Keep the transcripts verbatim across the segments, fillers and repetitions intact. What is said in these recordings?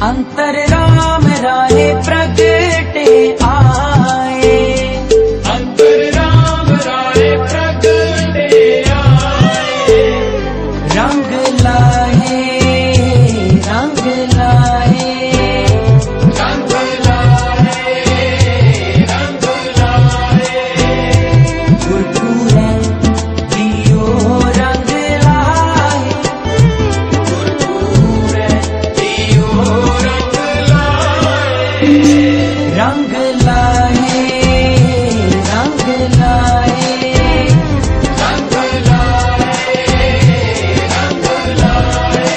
अंतर राम राहे प्रगटे आए, अंतर राम राहे प्रगटे आए। रंग लाए रंग लाए रंग लाए रंग लाए। गुरपुरे दियो रंग लाए, गुरपुरे दियो रंग लाए। रंग लाए रंग लाए रंग लाए रंग लाए।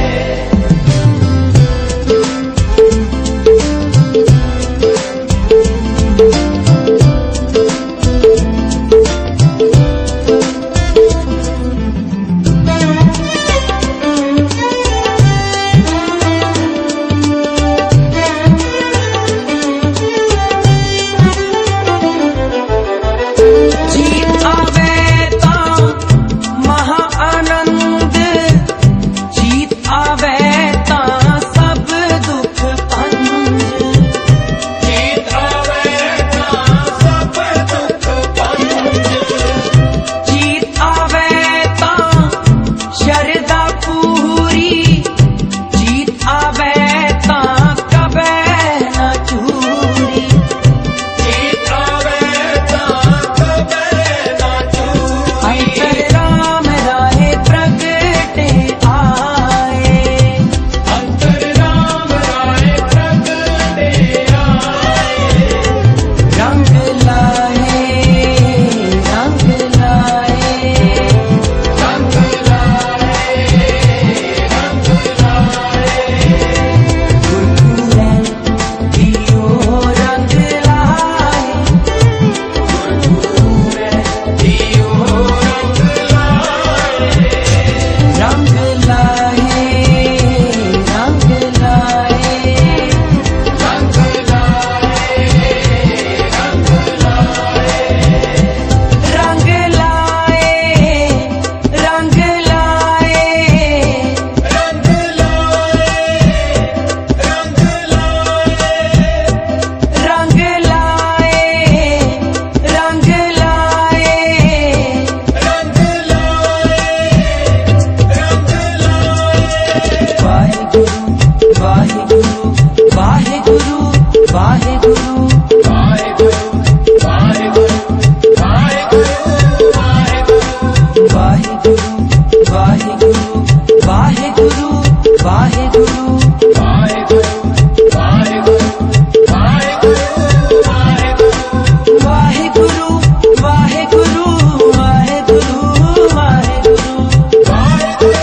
जीत आवे तां महा आनंद, जीत आवे तां सब दुख पंज, जीत आवे तां सब दुख पंज। जीत आवे तां शरदा पूरी, जीत आवे तां कबे न चूरी। जीत आवे तां कबे ना चूरी। अंतर राम राहे प्रगटे आए, अंतर राम राहे प्रगटे आए। रंग लाए रंग लाए रंग लाए रंग लाए। गुरपुरे दियो रंग लाए, गुरपुरे दियो रंग लाए। रंग लाए रंग लाए रंग लाए रंग लाए। रंग लाए रंग लाए रंग लाए रंग लाए। रंग लाए रंग लाए। वाहिगुरु वाहिगुरु वाहिगुरु वाहेगुरु वाहेगुरु वाहेगुरु वाहिगुरु वाहिगुरु वाहिगुरु वाहेगुरु वाहेगुरु वाहेगुरु वाहेगुरु वाहिगुरु वाहिगुरु वाहिगुरु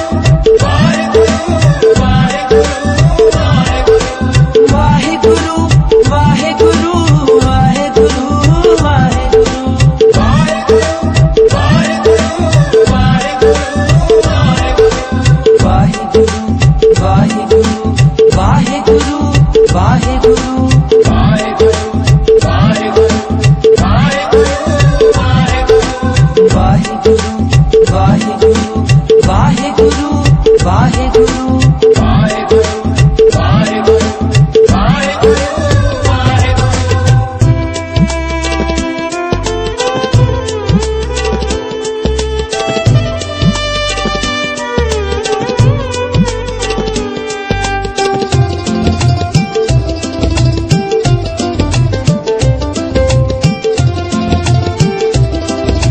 वाहेगुरु वाहेगुरु वाहेगुरु वाहिगुरु वाहिगुरु वाहेगुरु वाहेगुरु वाहेगुरु वाहिगुरु वाहिगुरु वाहेगुरु वाहेगुरु वाहेगुरु वाहिगुरु वाहिगुरु वाहिगुरु वाहेगुरु वाहेगुरु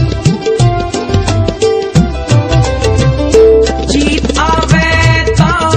जीत आवे तां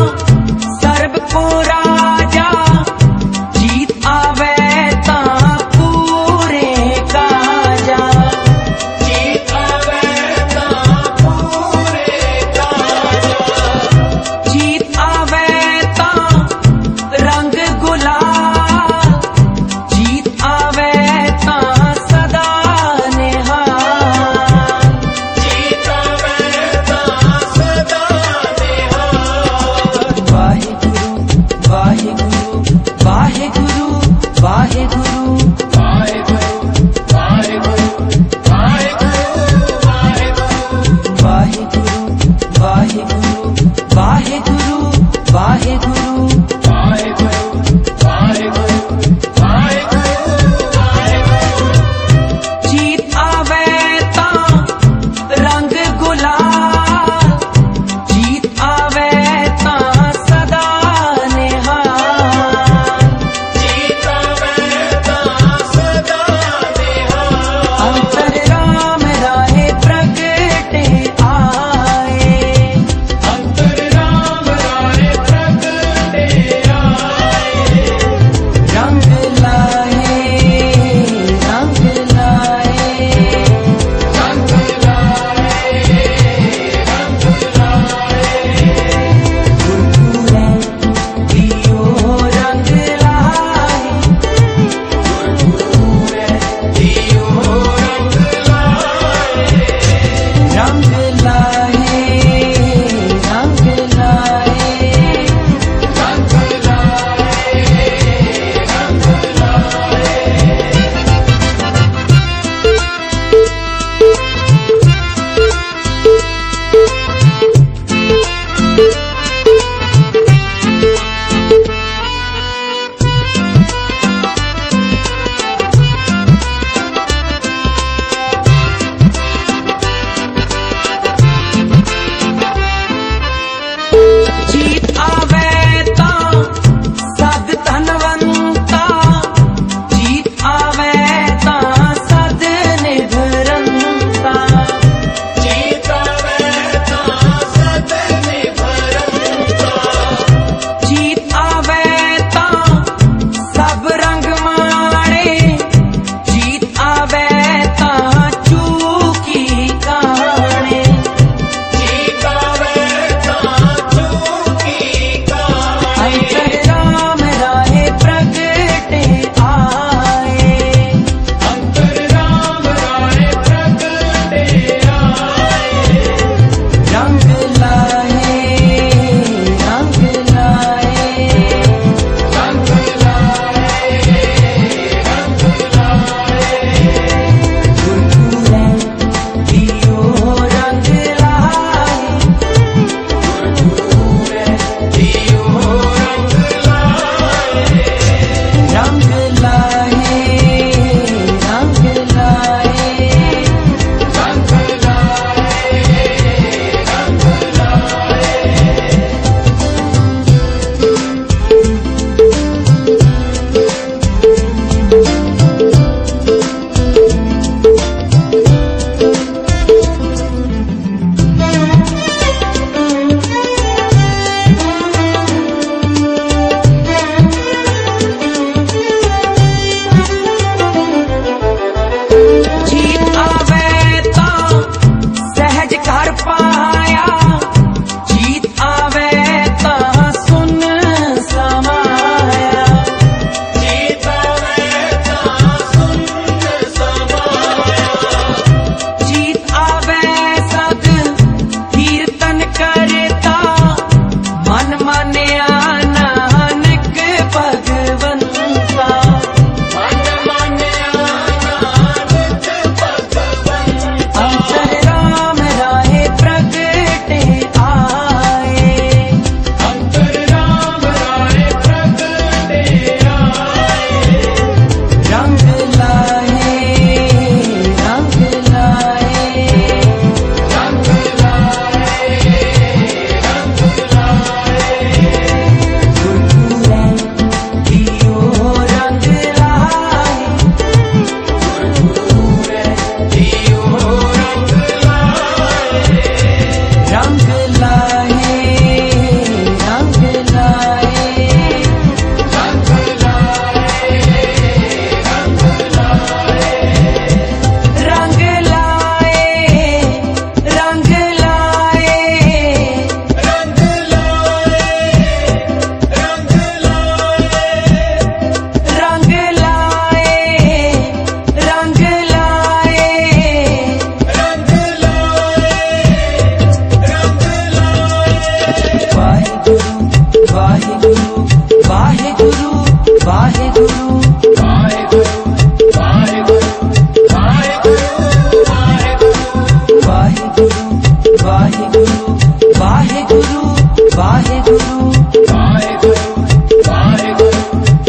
ਵਾਹਿਗੁਰੂ ਵਾਹਿਗੁਰੂ ਵਾਹਿਗੁਰੂ ਵਾਹਿਗੁਰੂ ਵਾਹਿਗੁਰੂ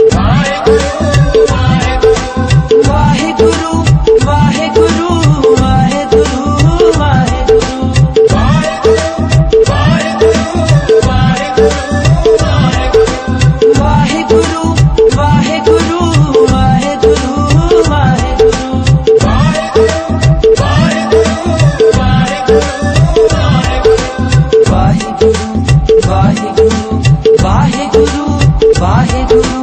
ਵਾਹਿਗੁਰੂ ਵਾਹਿਗੁਰੂ ਵਾਹਿਗੁਰੂ ਵਾਹਿਗੁਰੂ ਵਾਹਿਗੁਰੂ ਵਾਹਿਗੁਰੂ ਵਾਹਿਗੁਰੂ ਵਾਹਿਗੁਰੂ ਵਾਹਿਗੁਰੂ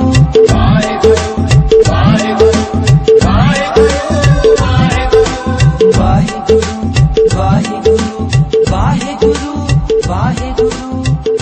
ਵਾਹਿਗੁਰੂ ਵਾਹਿਗੁਰੂ ਵਾਹਿਗੁਰੂ ਵਾਹਿਗੁਰੂ